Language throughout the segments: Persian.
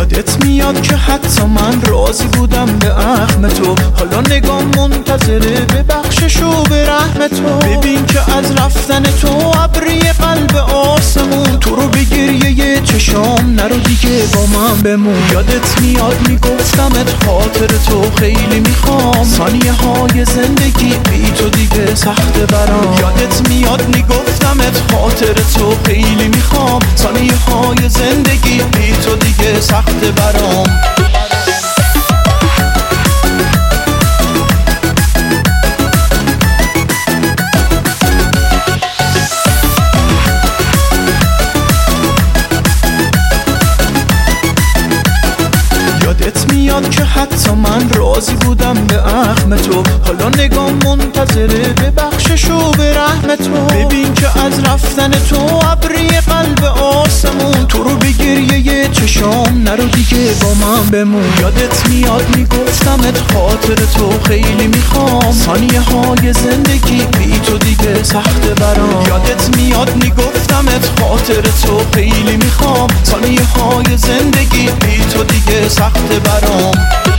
یادت میاد که حتی من راضی بودم به اخم تو، حالا نگاه منتظره به بخشش و به رحم تو. ببین که از رفتن تو ابری قلب آسمون، تو رو به گریه چشام نرو دیگه با من بمون. یادت میاد میگفتمت خاطر تو خیلی میخوام، ثانیه های زندگی بی تو دیگه سخته برام. یادت میاد میگفتمت خاطر تو خیلی میخوام، ثانیه های زندگی بی تو دیگه سخته برام. یادت میاد که حتی من راضی بودم به اخم تو، حالا نگاه منتظره به بخشش و به رحم تو. ببین که از رفتن تو ابری قلب آسمون، تو رو به گریه چشام نرو دیگه با من بمون. یادت میاد میگفتمت خاطر تو خیلی میخوام، ثانیه های زندگی بی تو دیگه سخته برام. یادت میاد میگفتمت خاطر تو خیلی میخوام، ثانیه های زندگی بی تو دیگه سخته برام.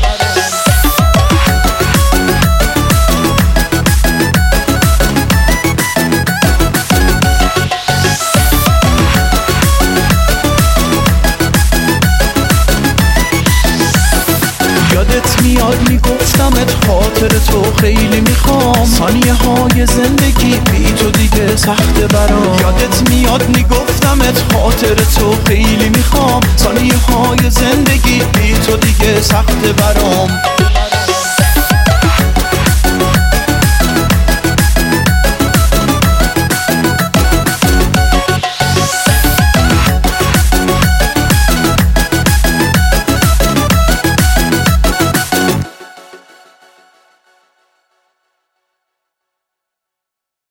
یادت میاد میگفتمت خاطر تو خیلی میخوام، ثانیه های زندگی بی تو دیگه سخته برام. یادت میاد میگفتمت خاطر تو خیلی میخوام، ثانیه های زندگی بی تو دیگه سخته برام.